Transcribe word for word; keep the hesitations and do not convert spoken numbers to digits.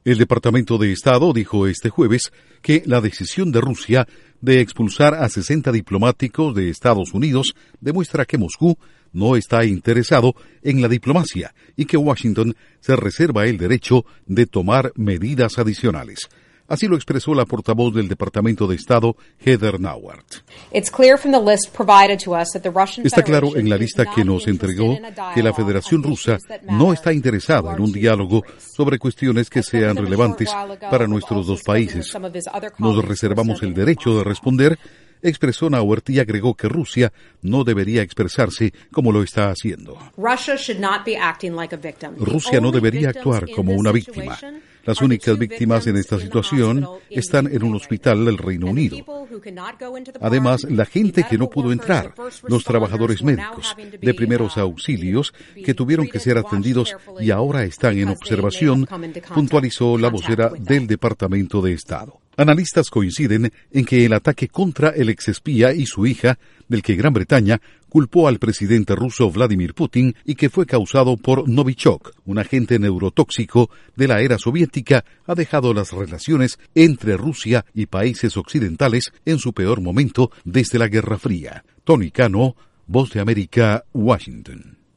El Departamento de Estado dijo este jueves que la decisión de Rusia de expulsar a sesenta diplomáticos de Estados Unidos demuestra que Moscú no está interesado en la diplomacia y que Washington se reserva el derecho de tomar medidas adicionales. Así lo expresó la portavoz del Departamento de Estado, Heather Nauert. Está claro en la lista que nos entregó que la Federación Rusa no está interesada en un diálogo sobre cuestiones que sean relevantes para nuestros dos países. Nos reservamos el derecho de responder, expresó Nauert, y agregó que Rusia no debería expresarse como lo está haciendo. Rusia no debería actuar como una víctima. Las únicas víctimas en esta situación están en un hospital del Reino Unido. Además, la gente que no pudo entrar, los trabajadores médicos de primeros auxilios que tuvieron que ser atendidos y ahora están en observación, puntualizó la vocera del Departamento de Estado. Analistas coinciden en que el ataque contra el exespía y su hija, del que Gran Bretaña culpó al presidente ruso Vladimir Putin y que fue causado por Novichok, un agente neurotóxico de la era soviética, ha dejado las relaciones entre Rusia y países occidentales en su peor momento desde la Guerra Fría. Tony Cano, Voz de América, Washington.